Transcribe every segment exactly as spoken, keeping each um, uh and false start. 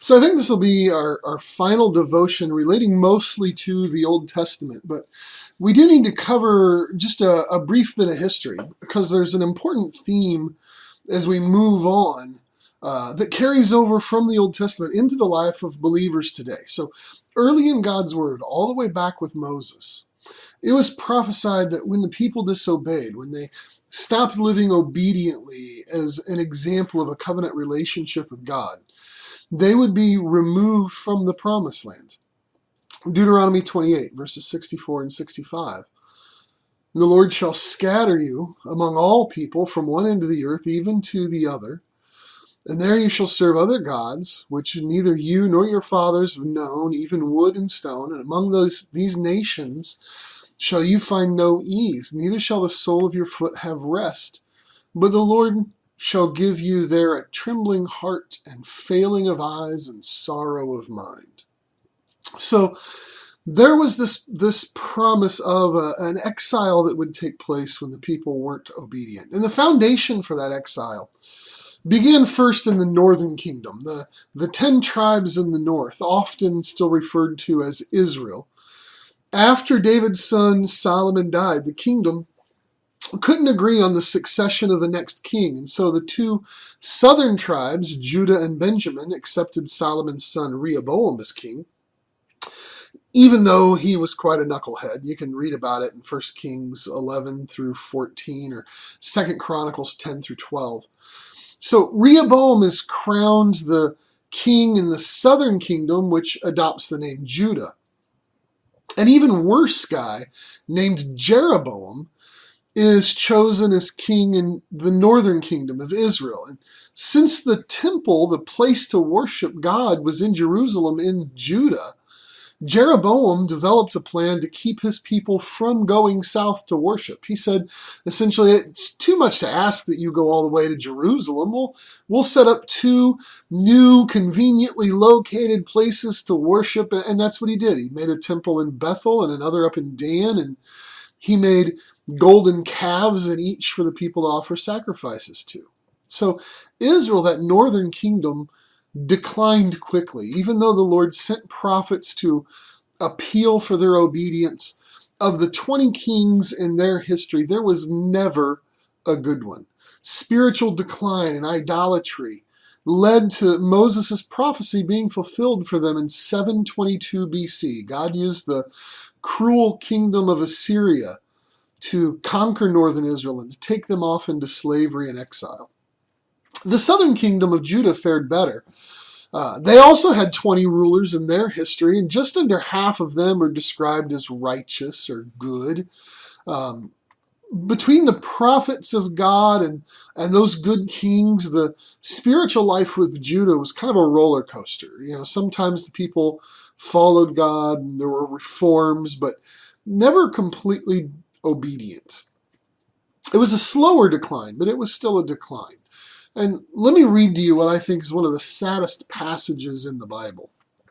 So I think this will be our, our final devotion relating mostly to the Old Testament, but we do need to cover just a, a brief bit of history because there's an important theme as we move on uh, that carries over from the Old Testament into the life of believers today. So early in God's Word, all the way back with Moses, it was prophesied that when the people disobeyed, when they stopped living obediently as an example of a covenant relationship with God, they would be removed from the promised land. Deuteronomy twenty-eight, verses sixty-four and sixty-five. The Lord shall scatter you among all people from one end of the earth even to the other, and there you shall serve other gods, which neither you nor your fathers have known, even wood and stone, and among those these nations shall you find no ease, neither shall the sole of your foot have rest. But the Lord shall give you there a trembling heart and failing of eyes and sorrow of mind. So there was this, this promise of a, an exile that would take place when the people weren't obedient. And the foundation for that exile began first in the northern kingdom, the, the ten tribes in the north, often still referred to as Israel. After David's son Solomon died, the kingdom couldn't agree on the succession of the next king, and so the two southern tribes, Judah and Benjamin, accepted Solomon's son Rehoboam as king, even though he was quite a knucklehead. You can read about it in First Kings eleven through fourteen or Second Chronicles ten through twelve. So Rehoboam is crowned the king in the southern kingdom, which adopts the name Judah. An even worse guy named Jeroboam is chosen as king in the northern kingdom of Israel. And since the temple, the place to worship God, was in Jerusalem in Judah, Jeroboam developed a plan to keep his people from going south to worship. He said, essentially, it's too much to ask that you go all the way to Jerusalem. We'll, we'll set up two new, conveniently located places to worship, and that's what he did. He made a temple in Bethel and another up in Dan, and he made golden calves in each for the people to offer sacrifices to. So Israel, that northern kingdom, declined quickly. Even though the Lord sent prophets to appeal for their obedience, of the twenty kings in their history, there was never a good one. Spiritual decline and idolatry led to Moses' prophecy being fulfilled for them in seven twenty-two B C. God used the cruel kingdom of Assyria to conquer northern Israel and to take them off into slavery and exile. The southern kingdom of Judah fared better. Uh, they also had twenty rulers in their history, and just under half of them are described as righteous or good. Um, between the prophets of God and, and those good kings, the spiritual life with Judah was kind of a roller coaster. You know, sometimes the people followed God and there were reforms, but never completely obedient. It was a slower decline, but it was still a decline. And let me read to you what I think is one of the saddest passages in the Bible.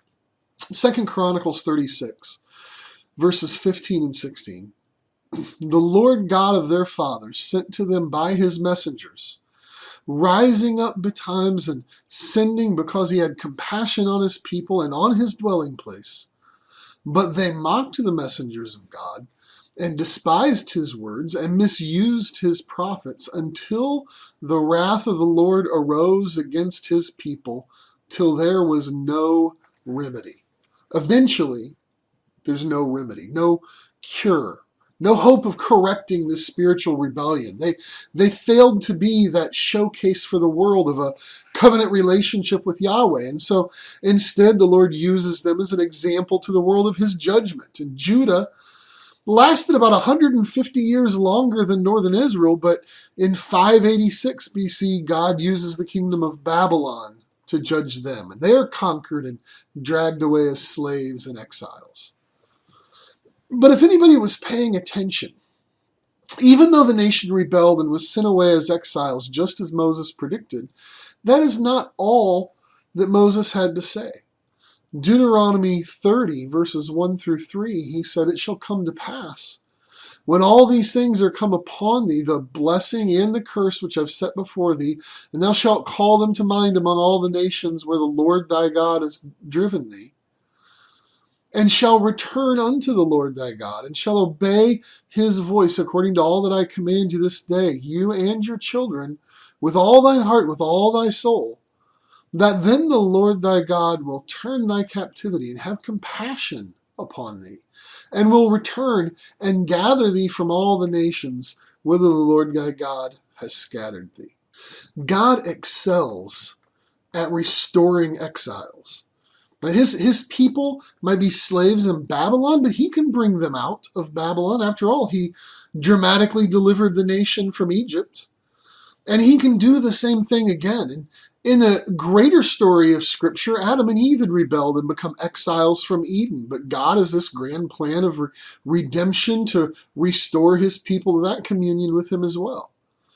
Second Chronicles thirty-six, verses fifteen and sixteen. The Lord God of their fathers sent to them by his messengers, rising up betimes and sending because he had compassion on his people and on his dwelling place. But they mocked the messengers of God and despised his words and misused his prophets until the wrath of the Lord arose against his people till there was no remedy. Eventually, there's no remedy, no cure, no hope of correcting this spiritual rebellion. They, they failed to be that showcase for the world of a covenant relationship with Yahweh. And so instead, the Lord uses them as an example to the world of his judgment. And Judah lasted about one hundred fifty years longer than northern Israel, but in five eighty-six B C, God uses the kingdom of Babylon to judge them. And they are conquered and dragged away as slaves and exiles. But if anybody was paying attention, even though the nation rebelled and was sent away as exiles, just as Moses predicted, that is not all that Moses had to say. Deuteronomy thirty, verses one through three, he said, "It shall come to pass, When all these things are come upon thee, the blessing and the curse which I've set before thee, and thou shalt call them to mind among all the nations where the Lord thy God has driven thee, and shall return unto the Lord thy God, and shall obey his voice according to all that I command you this day, you and your children, with all thine heart, with all thy soul, that then the Lord thy God will turn thy captivity and have compassion upon thee, and will return and gather thee from all the nations whither the Lord thy God has scattered thee. God excels at restoring exiles. Now his, his people might be slaves in Babylon, but he can bring them out of Babylon. After all, he dramatically delivered the nation from Egypt. And he can do the same thing again. And in a greater story of Scripture, Adam and Eve had rebelled and become exiles from Eden. But God has this grand plan of re- redemption to restore his people to that communion with him as well.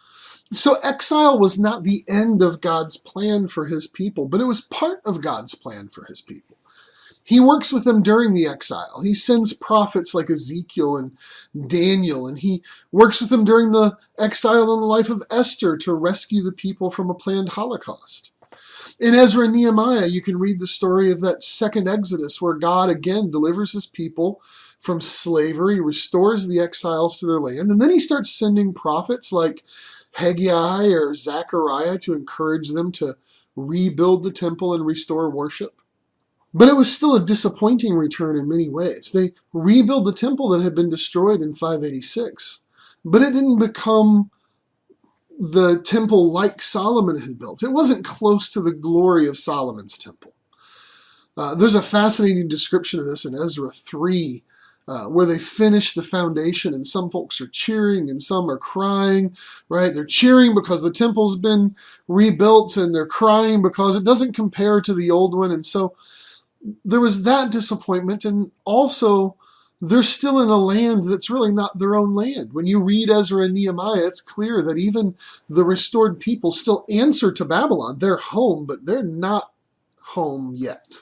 So exile was not the end of God's plan for his people, but it was part of God's plan for his people. He works with them during the exile. He sends prophets like Ezekiel and Daniel, and he works with them during the exile in the life of Esther to rescue the people from a planned Holocaust. In Ezra and Nehemiah, you can read the story of that second Exodus where God again delivers his people from slavery, restores the exiles to their land, and then he starts sending prophets like Haggai or Zechariah to encourage them to rebuild the temple and restore worship. But it was still a disappointing return in many ways. They rebuilt the temple that had been destroyed in five eighty-six, but it didn't become the temple like Solomon had built. It wasn't close to the glory of Solomon's temple. Uh, there's a fascinating description of this in Ezra three, Uh, where they finish the foundation, and some folks are cheering and some are crying, right? They're cheering because the temple's been rebuilt, and they're crying because it doesn't compare to the old one. And so there was that disappointment, and also they're still in a land that's really not their own land. When you read Ezra and Nehemiah, it's clear that even the restored people still answer to Babylon. They're home, but they're not home yet.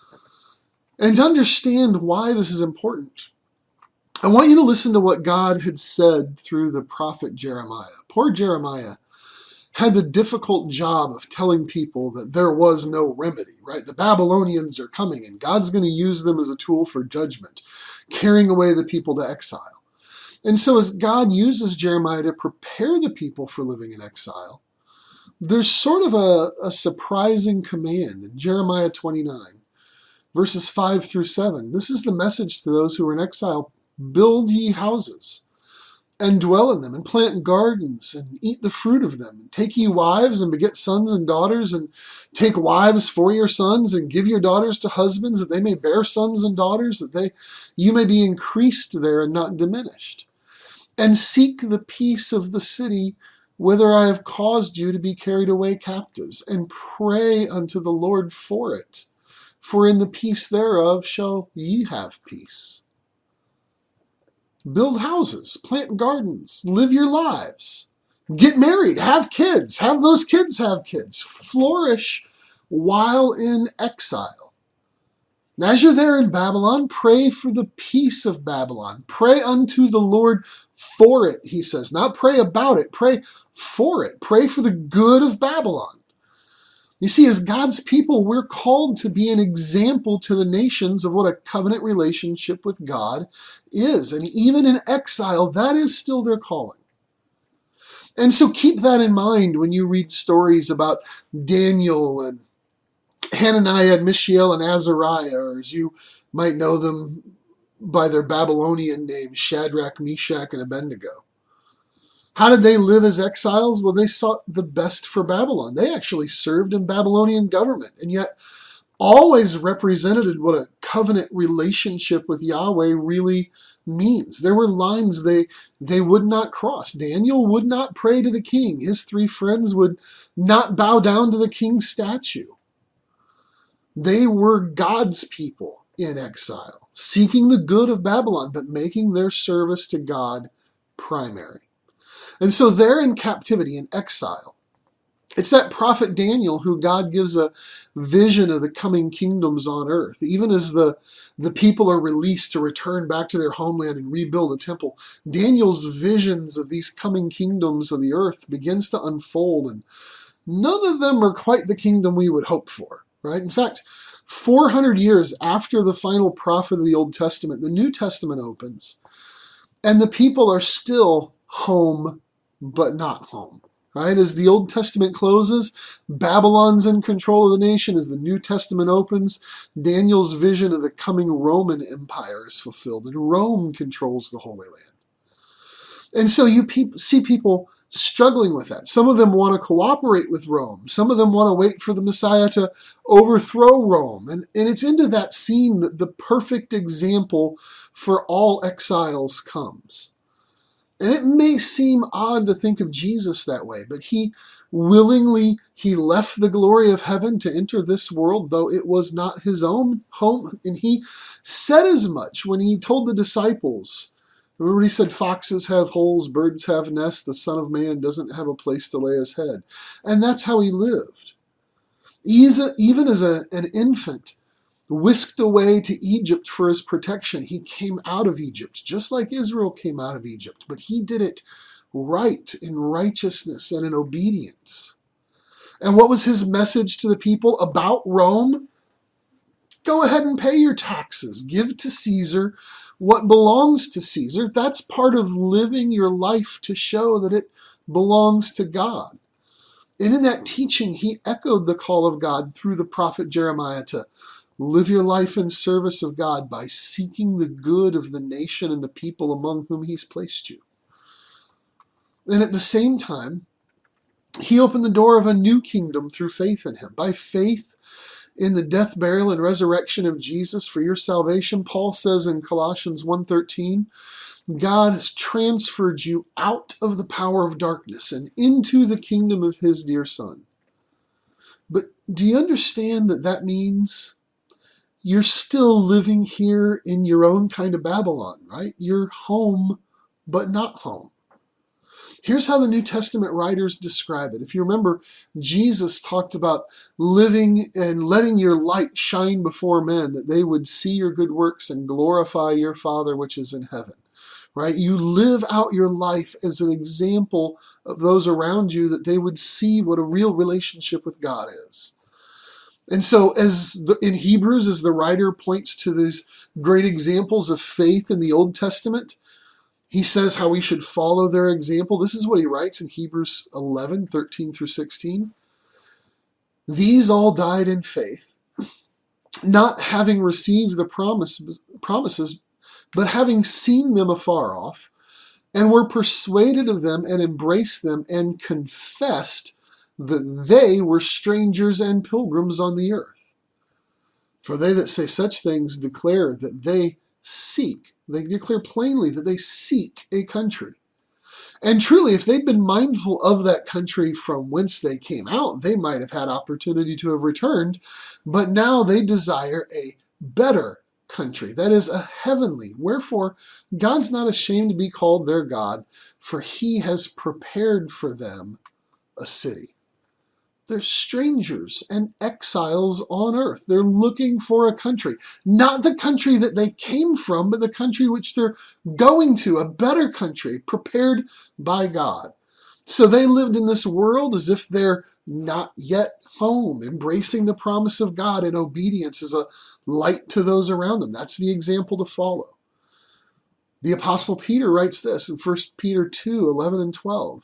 And to understand why this is important, I want you to listen to what God had said through the prophet Jeremiah. Poor Jeremiah had the difficult job of telling people that there was no remedy, right? The Babylonians are coming, and God's going to use them as a tool for judgment, carrying away the people to exile. And so as God uses Jeremiah to prepare the people for living in exile, there's sort of a, a surprising command in Jeremiah twenty-nine. Verses five through seven. This is the message to those who are in exile. Build ye houses, and dwell in them, and plant gardens, and eat the fruit of them. And take ye wives, and beget sons and daughters, and take wives for your sons, and give your daughters to husbands, that they may bear sons and daughters, that they you may be increased there and not diminished. And seek the peace of the city, whither I have caused you to be carried away captives, and pray unto the Lord for it. For in the peace thereof shall ye have peace. Build houses, plant gardens, live your lives. Get married, have kids, have those kids have kids. Flourish while in exile. As you're there in Babylon, pray for the peace of Babylon. Pray unto the Lord for it, he says. Not pray about it, pray for it. Pray for the good of Babylon. You see, as God's people, we're called to be an example to the nations of what a covenant relationship with God is. And even in exile, that is still their calling. And so keep that in mind when you read stories about Daniel and Hananiah and Mishael and Azariah, or as you might know them by their Babylonian names, Shadrach, Meshach, and Abednego. How did they live as exiles? Well, they sought the best for Babylon. They actually served in Babylonian government, and yet always represented what a covenant relationship with Yahweh really means. There were lines they, they would not cross. Daniel would not pray to the king. His three friends would not bow down to the king's statue. They were God's people in exile, seeking the good of Babylon, but making their service to God primary. And so they're in captivity, in exile. It's that prophet Daniel who God gives a vision of the coming kingdoms on earth. Even as the, the people are released to return back to their homeland and rebuild a temple, Daniel's visions of these coming kingdoms of the earth begins to unfold, and none of them are quite the kingdom we would hope for, right? In fact, four hundred years after the final prophet of the Old Testament, the New Testament opens, and the people are still home, but not home. Right? As the Old Testament closes, Babylon's in control of the nation. As the New Testament opens, Daniel's vision of the coming Roman Empire is fulfilled, and Rome controls the Holy Land. And so you pe- see people struggling with that. Some of them want to cooperate with Rome. Some of them want to wait for the Messiah to overthrow Rome. And, and it's into that scene that the perfect example for all exiles comes. And it may seem odd to think of Jesus that way, but he willingly, he left the glory of heaven to enter this world, though it was not his own home. And he said as much when he told the disciples, remember he said, foxes have holes, birds have nests, the Son of Man doesn't have a place to lay his head. And that's how he lived. Even as a, an infant, whisked away to Egypt for his protection, he came out of Egypt, just like Israel came out of Egypt, but he did it right, in righteousness and in obedience. And what was his message to the people about Rome? Go ahead and pay your taxes. Give to Caesar what belongs to Caesar. That's part of living your life to show that it belongs to God. And in that teaching, he echoed the call of God through the prophet Jeremiah to live your life in service of God by seeking the good of the nation and the people among whom he's placed you. And at the same time, he opened the door of a new kingdom through faith in him. By faith in the death, burial, and resurrection of Jesus for your salvation, Paul says in Colossians one thirteen, God has transferred you out of the power of darkness and into the kingdom of his dear Son. But do you understand that that means you're still living here in your own kind of Babylon, right? You're home, but not home. Here's how the New Testament writers describe it. If you remember, Jesus talked about living and letting your light shine before men, that they would see your good works and glorify your Father which is in heaven. Right? You live out your life as an example of those around you, that they would see what a real relationship with God is. And so as the, in Hebrews, as the writer points to these great examples of faith in the Old Testament, he says how we should follow their example. This is what he writes in Hebrews eleven, thirteen through sixteen. These all died in faith, not having received the promise, promises, but having seen them afar off, and were persuaded of them and embraced them and confessed that they were strangers and pilgrims on the earth. For they that say such things declare that they seek, they declare plainly that they seek a country. And truly, if they'd been mindful of that country from whence they came out, they might have had opportunity to have returned, but now they desire a better country, that is, a heavenly. Wherefore, God's not ashamed to be called their God, for he has prepared for them a city. They're strangers and exiles on earth. They're looking for a country. Not the country that they came from, but the country which they're going to, a better country prepared by God. So they lived in this world as if they're not yet home, embracing the promise of God in obedience as a light to those around them. That's the example to follow. The Apostle Peter writes this in First Peter two, eleven and twelve.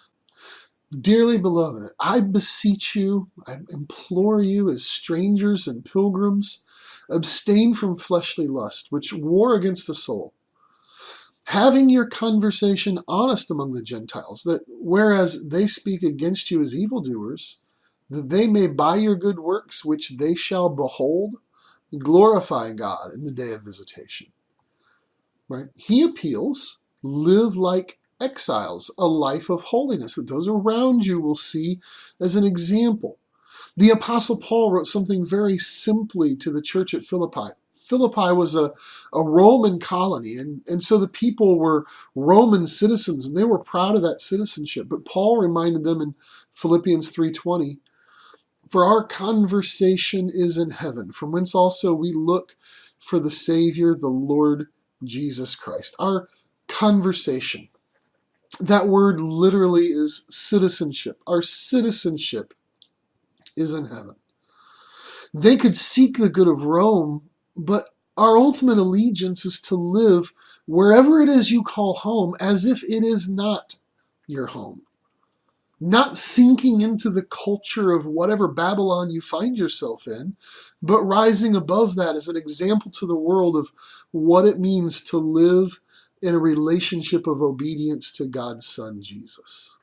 Dearly beloved, I beseech you, I implore you as strangers and pilgrims, abstain from fleshly lust, which war against the soul, having your conversation honest among the Gentiles, that whereas they speak against you as evildoers, that they may by your good works, which they shall behold, glorify God in the day of visitation. Right? He appeals, live like exiles, a life of holiness that those around you will see as an example. The Apostle Paul wrote something very simply to the church at Philippi. Philippi was a, a Roman colony, and, and so the people were Roman citizens, and they were proud of that citizenship. But Paul reminded them in Philippians three twenty, for our conversation is in heaven, from whence also we look for the Savior, the Lord Jesus Christ. Our conversation. That word literally is citizenship. Our citizenship is in heaven. They could seek the good of Rome, but our ultimate allegiance is to live wherever it is you call home as if it is not your home. Not sinking into the culture of whatever Babylon you find yourself in, but rising above that as an example to the world of what it means to live in a relationship of obedience to God's Son, Jesus.